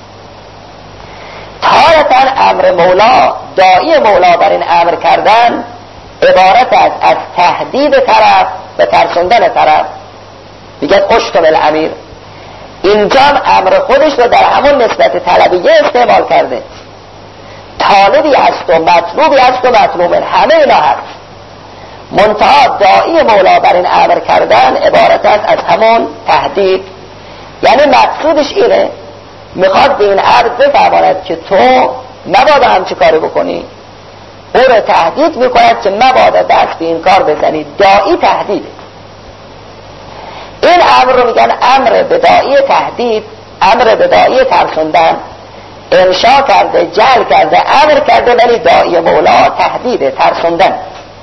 تارتاً امر مولا، داعی مولا بر این امر کردن عبارت است از تهدید طرف و ترسوندن طرف. میگه اشتم الامیر. اینجا امر خودش رو در همون نسبت طلبیه استعمال کرده. طالبی هست و مطلوبی هست و مطلوب همه اینا هست. منتها داعی مولا بر این امر کردن عبارت است از همون تهدید. یعنی مقصودش اینه، میخواد به این عبد بفرماند که تو مبادا همچی کاری بکنی، او رو تهدید میکند که مبادا دست به این کار بزنی. داعی تهدیده. این امر رو میگن امر بداعی تهدید، امر بداعی ترسوندن. انشاء کرده، جعل کرده، امر کرده، ولی داعی مولا تهدیده، ترسوندن.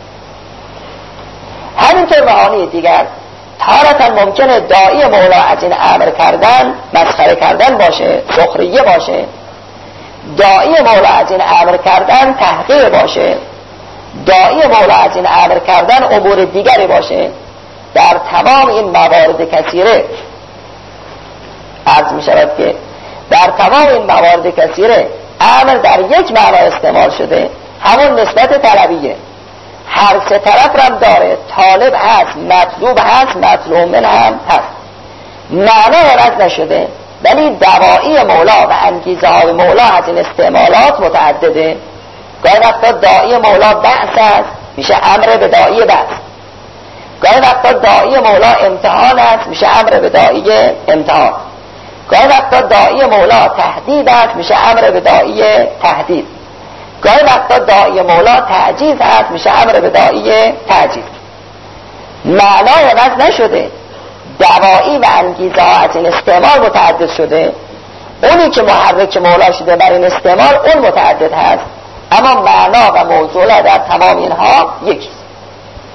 همینطور معانی دیگر. تارتاً ممکنه داعی مولا از این امر کردن مسخره کردن باشه، سخریه باشه. داعی مولا از این امر کردن تحقیر باشه. داعی مولا از این امر کردن امور دیگری باشه. در تمام این موارد کثیره عرض می شود که در تمام این موارد کثیره امر در یک معنا استعمال شده، همون نسبت طلبیه. هر سه طرف هم داره، طالب هست، مطلوب هست، مطلوب من هم هست. معنا عوض نشده، ولی دواعی مولا و انگیزه های مولا از این استعمالات متعدده. گاهی وقتا داعی مولا بحث است، میشه امر بداعی بحث. گاهی وقتا داعی مولا امتحان است، میشه امر بداعی امتحان. گاهی وقتا داعی مولا تهدید است، میشه امر بداعی تهدید. گاهی وقتا داعی مولا تعجیز است، میشه امر بداعی تعجیز. معنا عوض نشده، دواعی و انگیزه ها از این استعمال متعدد شده. اونی که محرک مولا شده بر این استعمال اون متعدد هست، اما معنا و موضوع در تمام اینها یکیست.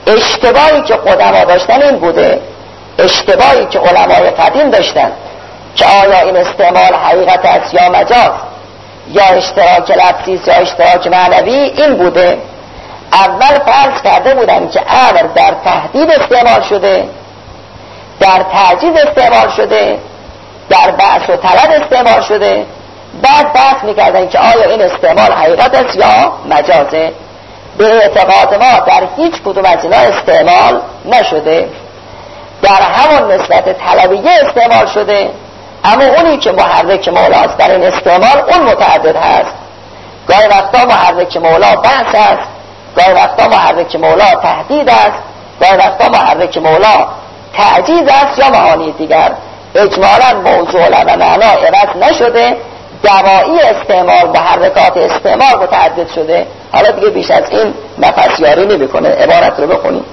اشتباهی که قدما داشتن این بوده، اشتباهی که علمای قدیم داشتن که آیا این استعمال حقیقت است یا مجاز یا اشتراک لفظی یا اشتراک معنوی، این بوده. اول فرض کرده بودن که امر در تهدید استعمال شده، در تعجیز استعمال شده، در بعث و طلب استعمال شده. بعد بحث میکردن که آیا این استعمال حقیقت است یا مجازه. به اعتقاد ما در هیچ کدوم از اینا استعمال نشده، در همون نسبت طلبیه استعمال شده، اما اونی که محرک مولاست در این استعمال اون متعدد هست. گاهی وقتا محرک مولا بحث است، گاهی وقتا محرک مولا تهدید است، گاهی وقتا محرک مولا تعجیز است یا معانی دیگر. اجمالا موضوع و معنا عوض نشده، دوایی استعمال محرکات استعمال متعدد شده. حالا دیگه بیش از این نفس یاری نمی‌کنه. عبارت رو بخونیم.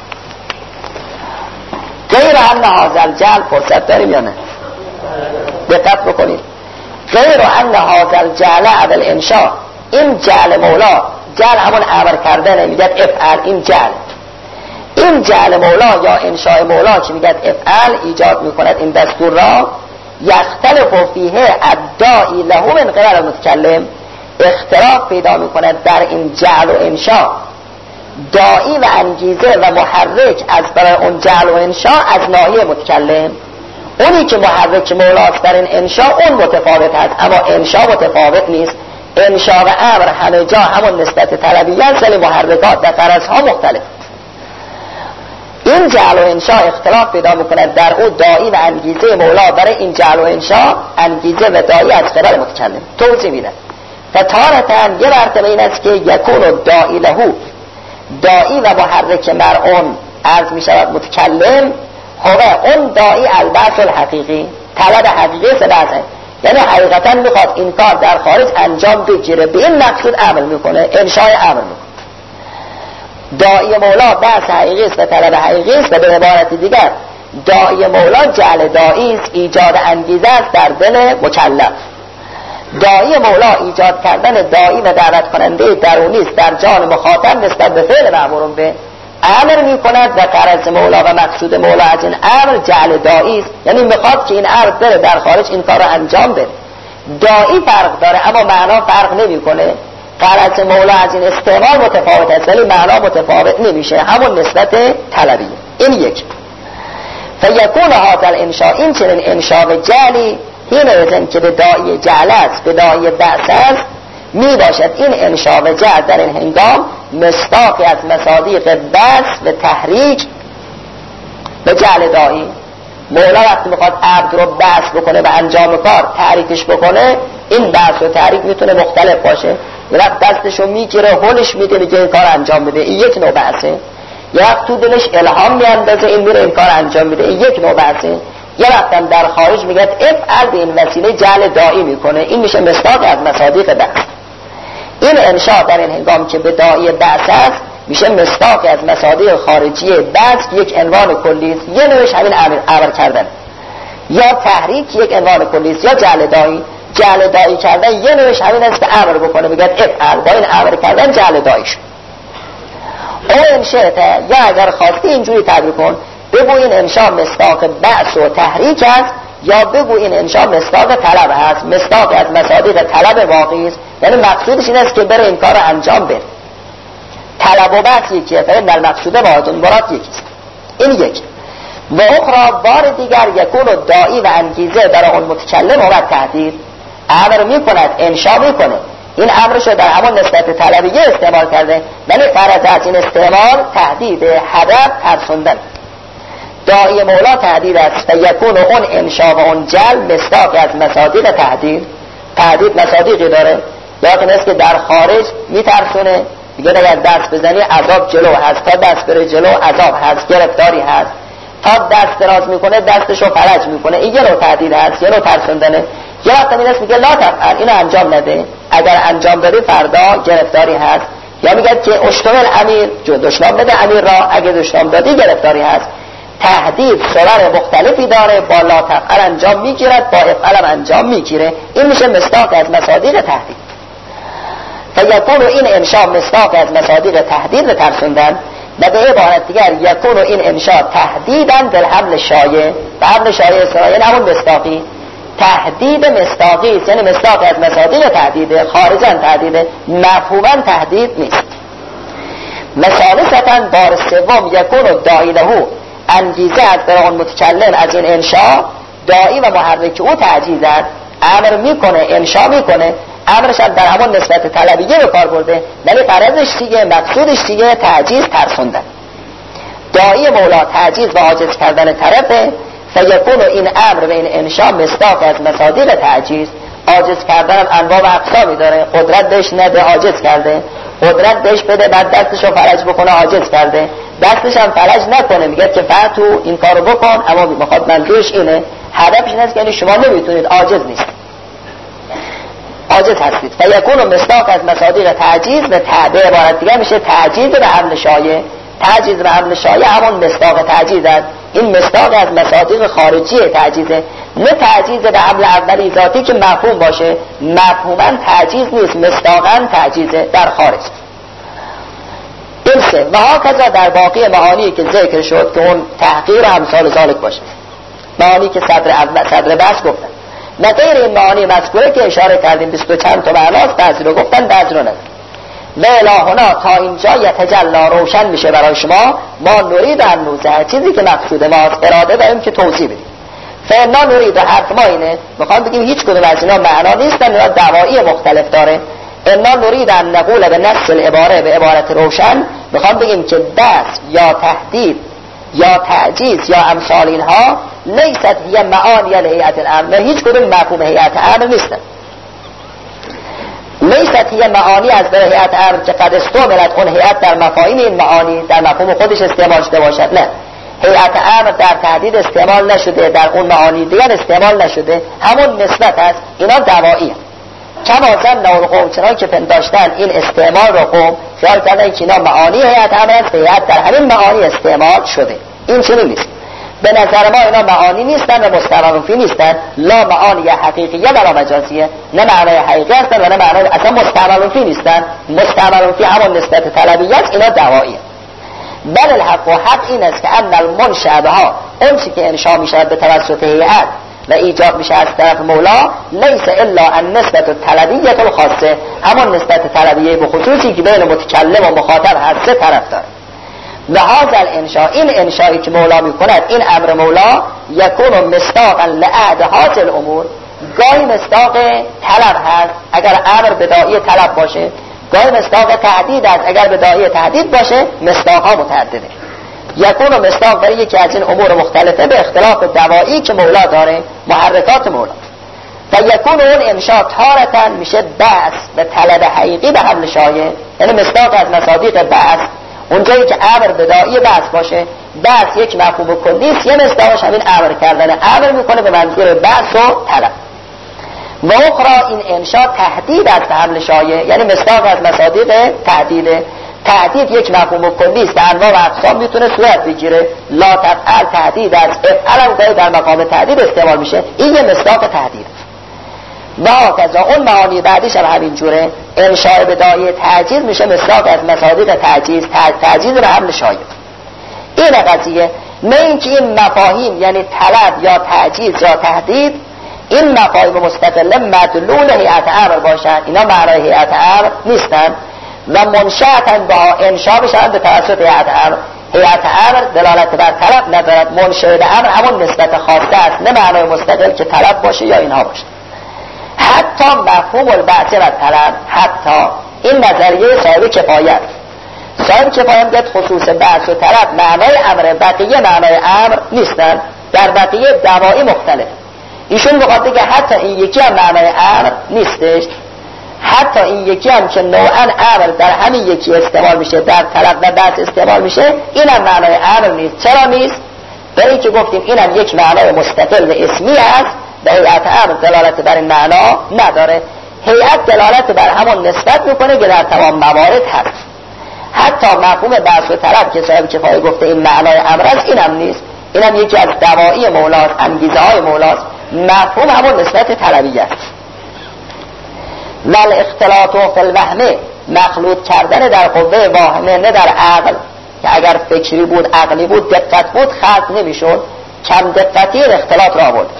غیر ان هذا الجعل، فرصت داریم یا نه؟ دقت بکنید. غیر ان هذا الجعل اول انشاء، این جعل مولا، جعل همون امر کردن، میگه افعل، این جعل این جعل مولا یا انشاء مولا که میگه افعل ایجاد میکند این دستور را، یختلف فیه الداعی له من قبل المتکلم، اختلاف پیدا میکند در این جعل و انشاء داعی و انگیزه و محرک از برای اون جعل و انشاء از ناحیه متکلم. اونی که محرک مولاست در این انشاء اون متفاوت هست، اما انشاء متفاوت نیست. انشاء و امر همه جا همون نسبت طلبیه است، ولی محرکات و غرضها مختلف. این جعل و انشاء اختلاف پیدا میکند در او داعی و انگیزه مولا برای این جعل و انشاء، انگیزه و داعی از قبل متکلم. توضیح میدن. فتارتن یه مرتبه این است که یکون داعی له، داعی و محرک مرعون عرض میشود متکلم، هو اون داعی البعث الحقیقی، طلب حقیقی سبعه، یعنی حقیقتا میخواد این کار در خارج انجام بگیره، به این مقصود عمل میکنه، انشاء عمل میکنه. داعی مولا بحث حقیقی است و طلب حقیقی است. و به عبارت دیگر داعی مولا جعل داعی است، ایجاد انگیزه است در دل مکلف. داعی مولا ایجاد کردن داعی و دعوت کننده درونی است در جان مخاطب نسبت به فعل مأمور به، امر می کند و غرض مولا و مقصود مولا از این امر جعل داعی است، یعنی میخواد که این امر بره در خارج این کار رو انجام بده. داعی فرق داره اما معنا فرق نمیکنه. غرض مولا از این استعمال متفاوت است ولی معنا متفاوت نمیشه، همون نسبت طلبیه. این یک. فیکون هذا الانشاء، این چنین انشاء و جعلی این ازن که به داعی جعل است، به داعی بعث است، می باشد این انشاء و جعل در این هنگام مصداقی از مصادیق بعث و تحریک به جعل داعی. مولا وقتی میخواد عبد رو بعث بکنه و انجام کار تحریکش بکنه، این بعث و تحریک میتونه مختلف باشه. یه وقت دستشو میگیره هلش میده میگه این کار انجام بده، این یک نوع بعثه. یه وقت تو دلش الهام میاندازه این میره این کار انجام بده، این یک نوع بعثه. یه وقت هم در خارج میگه افعل به این وسیله جعل داعی میکنه، این میشه مصداق از مصادیق بعث. این انشاء در این هنگام که به داعی بعث است میشه مصداق از مصادیق خارجی بعث، یک عنوان کلی است. یه نوعش همین امر, امر کردن، یا تحریک یک عنوان کلی است، یا جعل داعی. جعل داعی کردن یه نوعش همین است که امر بکنه، میگه افعل، با این امر کردن جعل داعی شد. او انشاء، یا اگر خواستی اینجوری تعبیر کن، بگو این انشاء مصداق بعث و تحریک است، یا بگو این انشاء مصداق طلب است، مصداق از مصادیق طلب واقعی است، یعنی مقصودش این است که بره این کار رو انجام بده. طلب و بعث یکیه، فإن المقصود واحد مراد یکیست. این یک. و اخرى بار دیگر یکون داعی و انگیزه در اون متکلم و تهدید، امر میکند، انشاء میکنه، این امرش در همون نسبت طلبیه استعمال کرده، ولی فرض از این استعمال تهدید، هدف ترسوندن. داعی مولا تهدید است و یکون اون انشاء و اون جل مصداق از مصادیق تهدید. تهدید مصادیقی داره، یادتون است که در خارج میترسونه، دیگه اگر دست بزنی عذاب جلو هست، تا دست بره جلو عذاب هست، گرفتاری هست، تا دست دراز میکنه دستشو فرج میکنه، این یه نوع تهدید هست، یه نوع ترسوندنه. یه وقت این است میگه لا تفعل، اینو انجام نده، اگر انجام دادی فردا گرفتاری هست. یا میگه که اشتغل امیر، جو دشنام بده امیر را، اگه دشنام دادی گرفتاری هست. تهدید صور مختلفی داره، با لا تفعل انجام میگیرد، با افعل انجام میگیره. این میشه مصداق از مصادیق تهدید. فیکون این انشاء مصداق از مصادیق تهدید و ترسوندن، و به عبارت دیگر یکون این انشاء تهدیداً در حمل شایع و حمل شایع اسرائیل همون مصداقی، تهدید مصداقی است، یعنی مصداق از مصادیق تهدیده، خارجاً تهدیده، مفهوماً تهدید نیست. مثالثتاً بار سوم یکون داعی له، انگیزه از برای اون متکلم از این انشاء، داعی و محرک او تعجیز است، امر میکنه، انشاء میکنه، امرش هم در همون نسبت طلبیه به کار برده، ولی غرضش دیگه، مقصودش دیگه تعجیز، ترسوندن. داعی مولا تعجیز و عاجز کردن طرفه، فیکون این امر و این انشاء مصداق از مصادیق تعجیز. عاجز کردن انواع و اقسامی داره، قدرت بهش نده عاجز کرده، قدرت بهش بده بعد دستشو فرج بکنه عاجز کرده، دستش هم فرج نکنه میگه که فقط تو این کارو بکن، اما میخواد منظورش اینه، هدفش این است که یعنی شما نمیتونید، عاجز نیست، عاجز هستید. فیکون مصداق از مصادیق تعجیز و تعبیر عبارت دیگه میشه تعجیز به حمل شایع. تعجیز به حمل شایع همون مصداق تعجیز است. این مصداق از مصادیق خارجی تعجیزه، نه تعجیز به حمل اولی ذاتی که مفهوم باشه، مفهوما تعجیز نیست، مصداقا تعجیزه در خارج. این سه و ها کذا در باقی معانی که ذکر شد که اون تحقیر امثال ذالک باشه، معانی که صدر اول صدر بحث گفتن و غیر این معانی مذکوره که اشاره کردیم بیست و چند تا معناست، بعضی رو گفتن بعضی رو ندارن. و الهنا تا اینجا یتجلا روشن میشه برای شما ما نورید انوزه، چیزی که مقصود ماست اراده داریم که توضیح بدیم. فانا نورید، حرف ما اینه، میخوام بگیم هیچ کدوم از اینا معنا نیستن، اینا دعوایی مختلف داره. انا نورید ان نقول به نص العباره، به عبارت روشن میخوام بگیم که بس یا تهدید یا تعجیز یا امثال اینها لیست هی معانی الهیئت الامر، هیچ کدوم مفهوم هیئت امر نیستن. لیست هی معانی از در هیئت امر که قد استعملت اون هیئت در مفاهیم این معانی در مفهوم خودش استعمال شده باشد، نه، هیئت امر در تهدید استعمال نشده، در اون معانی دیگر استعمال نشده، همون نسبت است. اینا دوائیه. کما ظن القوم، چنان که پنداشتن این استعمال رو قوم خیال کردن که اینا معانی هیئت امر است، هیئت در همین معانی استعمال شده. این چنین نیست. به نظر ما اینا معانی نیستن و مستعمل فی نیستن، لا معانی حقیقیه ولا مجازیه، نه معنای حقیقی هستن و نه معنای اصلا مستعمل فی نیستن. مستعمل فی همون نسبت طلبیت، اینا دوائیه. بل الحق، و حق این است که ان المنشأ بها، اون چی که انشاء میشه به توسط هیئت و ایجاب میشه از طرف مولا، لیس الا ان نسبت الطلبیه الخاصه، همون نسبت طلبیه به خصوصی که بین متکلم و مخاطب هر سه طرف داره. لحاظ الانشاء، این انشایی که مولا میکند، این امر مولا یکون مصداقا لعهد حاصل الامور، گاهی مصداق طلب هست اگر امر بداعی طلب باشه، گاهی مصداق تهدید است اگر بداعی تهدید باشه، مصداق ها متعدده. یکون مصداق برای یکی از این امور مختلفه به اختلاف دوایی که مولا داره، محرکات مولا. و یکون اون انشاء تارتاً میشه بحث به طلب حقیقی به حمل شایع، یعنی مصداق از مصادیق بحث، اونجایی که امر بداعی بحث باشه، بحث یک مفهوم کلی است، یه مصداقش همین امر کردن، امر میکنه به منظور بحث و طلب. و اخرى این انشاء تهدید از حمل شایع، یعنی مصداق از مصادیق تهدیده. تهدید یک مفهوم کلی است، انواع و اقسام میتونه صورت بگیره، لا تفعل تهدید از افعل در مقام تهدید استعمال میشه، این یه مصداق تهدید. و هکذا اون معانی بعدیش هم همین جوره، انشاء بداعی تعجیز میشه مصداق از مصادیق تعجیز، تعجیز به حمل شایع. این قضیه، نه اینکه این مفاهیم یعنی طلب یا تعجیز یا تهدید این مفاهیم مستقله مدلول هیئت امر باشند، اینا معنای هیئت امر نیستن و منشأتاً با انشاء بشن به توسط هیئت امر. هیئت امر دلالت بر طلب ندارد، منشأ امر همون نسبت خاصه است، نه معنای مستقل که طلب باشه یا اینها باشه. حتی مفهوم البعث و طلب، حتی این نظریه صاحب کفایت، صاحب کفایت میگه خصوص بعث و طلب معنای امر، بقیه معنای امر نیستن، در بقیه دوائی مختلف. ایشون میخواد بگه حتی این یکی هم معنای امر نیستش، حتی این یکی هم که نوعا امر در همین یکی استعمال میشه، در طلب و بعث استعمال میشه، این هم معنای امر نیست. چرا نیست؟ برای که گفتیم این هم یک معنای مستقل و اسمی است، به هیئت امر دلالت بر این معنا نداره. هیئت دلالت بر همون نسبت میکنه که در تمام موارد هست. حتی مفهوم بعث و طلب که صاحب کفایه گفته این معنای امر است، این هم نیست، این هم یکی از دوائی مولاست، انگیزه های مولاست، مفهوم همون نسبت طلبیه است. ول اختلاط فی الوهم، مخلوط کردن در قوه واهمه نه در عقل، که اگر فکری بود، عقلی بود، دقت بود، خلق نمیشد. کم دقتی اختلاط را آورد.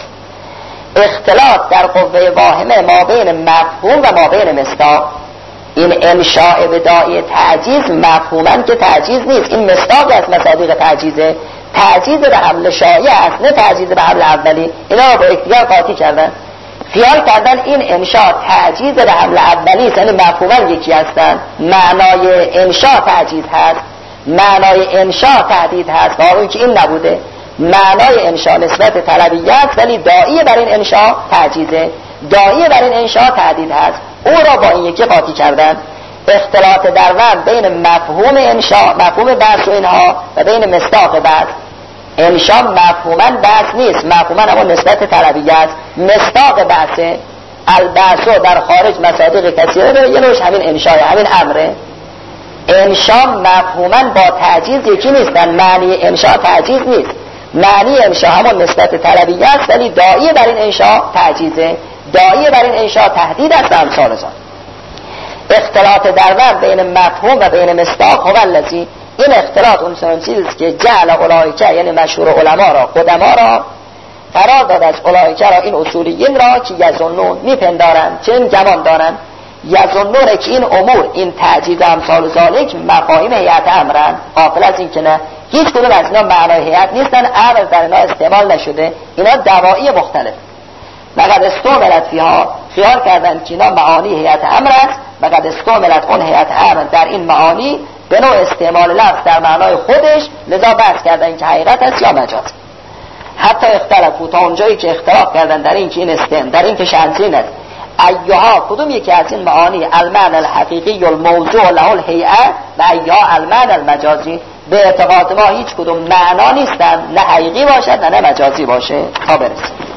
اختلاط در قوه واهمه ما بین مفهوم و ما بین مصداق. این انشاء بداعی تعجیز مفهوماً که تعجیز نیست، این مصداق از مصادیق تعجیزه. تعجیز به حمل شایع است، نه تعجیز به حمل اولی. اینا رو با اختیار قاطی کردن، خیال کردن این انشاء تعجیز به حمل اولی است، یعنی مفهوماً یکی هستن. معنای انشاء تعجیز هست، معنای انشاء تهدید هست، با اون که این نبوده. معنای انشاء نسبت طلبیه است، ولی داعی بر این انشاء تعجیزه، داعی بر این انشاء تهدید هست. او را با این یکی قاطی کردن. اختلاط در وهم بین مفهوم انشاء، مفهوم بحث و اینها، و بین مصداق بحث. انشاء مفهوما بحث نیست، مفهوما اما نسبت طلبیه است. مصداق بحثه. البحث در خارج مصادیق کثیره داره، یه نوعش همین انشاء، همین امره. انشاء مفهوما با تعجیز یکی نیستن. معنی انشاء تعجیز نیست، معنی انشاء همون نسبت طلبیه است، ولی داعی بر این انشاء تعجیزه، داعی بر این انشاء تهدید است. امثال ذلک. اختلاط در وهم بین مفهوم و بین مصداق هو الذی، این اختلاط اون چنان چیزی است که جعل اولئک، یعنی مشهور علما را، قدما را قرار داد از اولئک را، این اصولیین را که یظنون میپندارند، چنین گمان دارند، یظنون که این امور، این تعجیز امثال ذلک مفاهیم هیئت امرند، غافل از این که نه هیچ کدوم از اینا معنای هیئت نیستن، امر در اینا استعمال نشده، اینا دواعی مختلف. وقد استعملت فیها، خیال کردن که اینا معانی هیئت امر است، وقد استعملت اون هیئت امر در این معانی به نوع استعمال لفظ در معنای خودش، لذا بحث کردن که حقیقت است یا مجاز. حتی اختلافو تا اونجایی که اختلاف کردن در این که این استعمال، در این که شانسین است، ایها کدوم یکی از این معانی المعنى الحقیقی الموضوع له الهیئه و ایها المعنى المجازی، به اعتقاد ما هیچ کدوم معنا نیستن، نه حقیقی باشد نه, نه مجازی باشه. تا برسیم